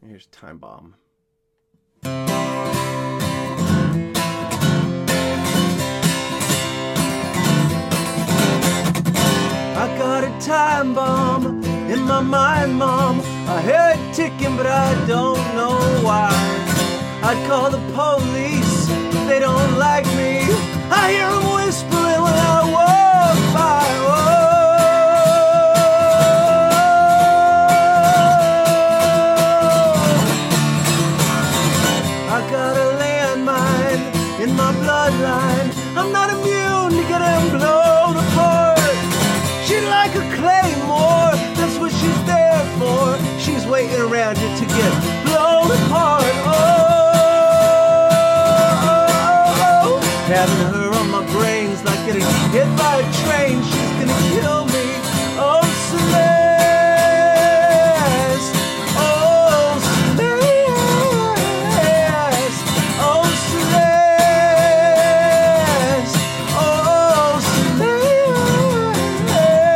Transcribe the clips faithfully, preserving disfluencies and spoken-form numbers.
Here's Time Bomb. I got a time bomb in my mind, Mom. I hear it ticking, but I don't know why. I'd call the police, they don't like me. I hear them whispering when I walk by. Oh, I got a landmine in my bloodline. I'm not immune to getting blown apart. She'd like a claymore, that's what she's there for. She's waiting around you to get blown apart. Oh, oh, oh. Having her on my brain's like getting hit by a train. She's gonna kill me. Oh, Celeste. Oh, Celeste. Oh, Celeste. Oh, Celeste.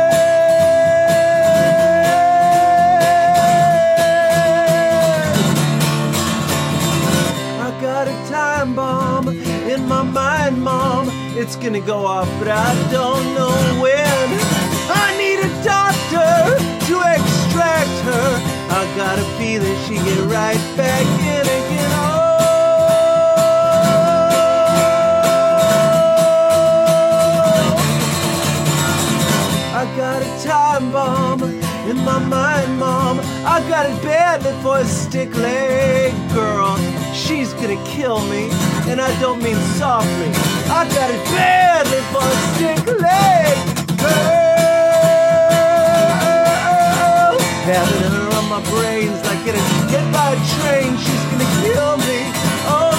I got a time bomb in my mind, Mom. It's gonna go off, but I don't know when. I need a doctor to extract her. I got a feeling she get right back in again. Oh, I got a time bomb in my mind, Mom. I got it badly for a stick leg girl. She's gonna kill me, and I don't mean softly. I got it badly for a stick leg girl. Having her on my brains like getting hit by a train. She's gonna kill me. Oh,